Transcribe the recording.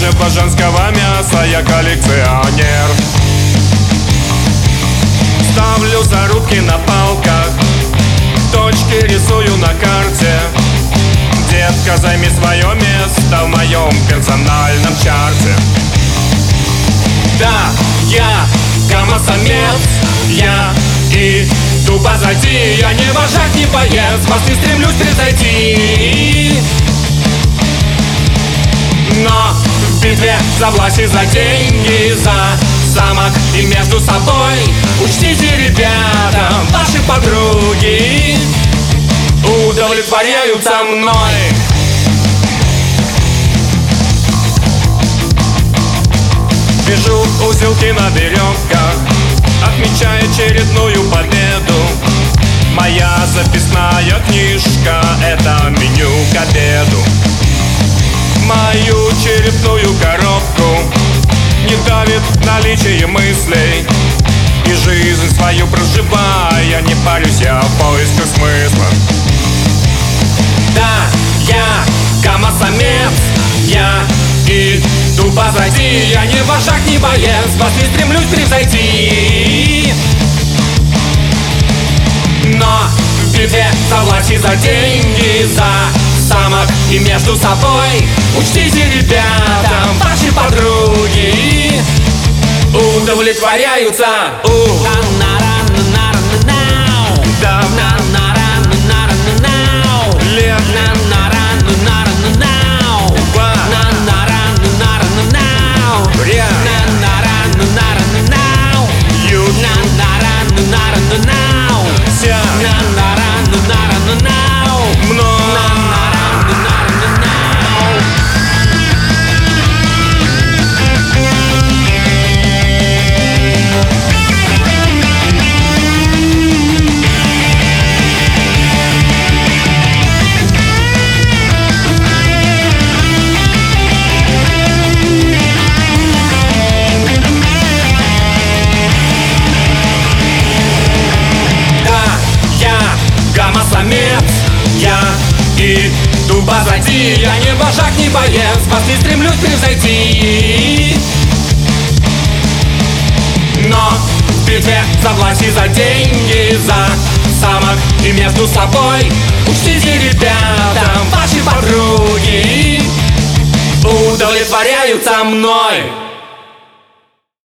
свежего женского мяса я коллекционер. Ставлю зарубки на палках, точки рисую на карте. Детка, займи свое место в моем персональном чарте. Да, я гомосамец, я иду позади. Я не вожак, не боец, вас не стремлюсь превзойти. Но в битве за власть и за деньги, за самок и между собой, учтите, ребята, ваши подруги удовлетворяются мной. Вяжу узелки на веревках, отмечая очередную победу. Моя записная книжка — это меню к обеду. Мою черепную коробку не давит наличие мыслей, и жизнь свою проживая, не парюсь я в поисках смысла. Да, я гомосамец, я иду позади. Я не вожак, не боец, вас не стремлюсь превзойти. Но в битве за власть и за деньги, за самок и между собой, учтите, ребята, ваши подруги удовлетворяются. Да. Лет. Я иду позади, я не вожак, не боец, вас не стремлюсь превзойти. Но в битве за власть и за деньги, за самок и между собой, учтите, ребята, ваши подруги удовлетворяются мной.